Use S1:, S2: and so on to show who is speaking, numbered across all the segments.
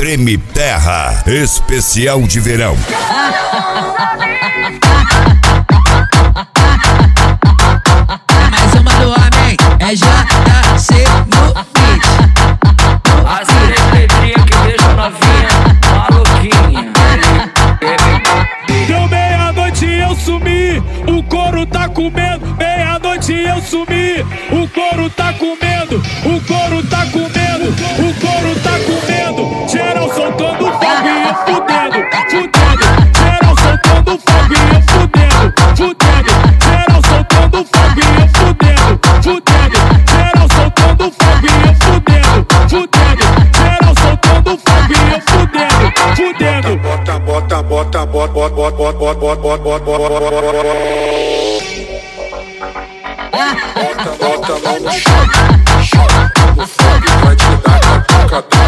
S1: Treme Terra, especial de verão.
S2: Mais uma do homem, é JC no beat.
S3: As três letrinhas que deixam novinha maluquinha.
S4: Deu meia-noite e eu sumi, o couro tá comendo. Meia-noite e eu sumi, o couro tá comendo. O couro tá comendo, o couro tá comendo. Geral soltando fogo e eu fudendo, fudendo. Geral soltando fogo e eu fudendo, fudendo. Geral soltando fogo e eu fudendo, fudendo. Geral soltando fogo e eu fudendo, fudendo. Geral soltando fogo e eu fudendo, fudendo.
S5: Bota, bota, bota, bota, bota, bota, bota, bota, bota, bota, bota, bota a mão no chão, o fogo vai te dar catucadão.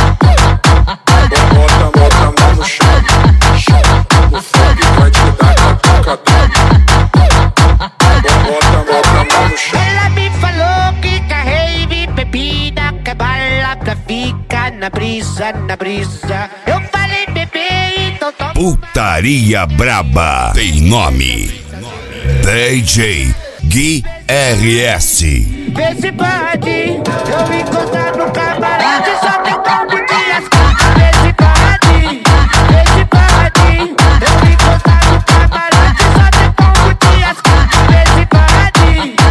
S5: Bota a mão no chão, o fogo vai te dar catucadão. Bota a mão no chão.
S6: Ela me falou que carrei bebida, que bala pra ficar na brisa, na brisa. Eu falei bebê, então toma.
S1: Putaria Braba tem nome: DJ Gui RS.
S6: Vê se pode, eu encostar no camarote, só tem como te ascar. Vê se pode, eu encostar no camarote, só tem como te ascar. Vê se pode,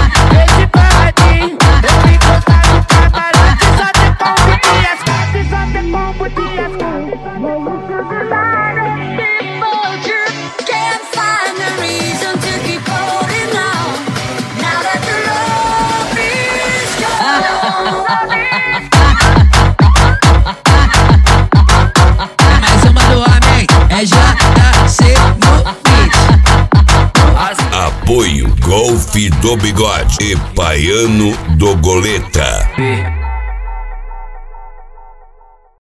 S6: eu encostar no camarote, só tem como te ascar. Só tem como te ascar.
S7: People just can't find a reason to keep holding on. Now that the love is gone.
S2: Mais uma do homem, é JC no beat.
S1: Apoio Golfe do Bigode e Paiano do Goleta.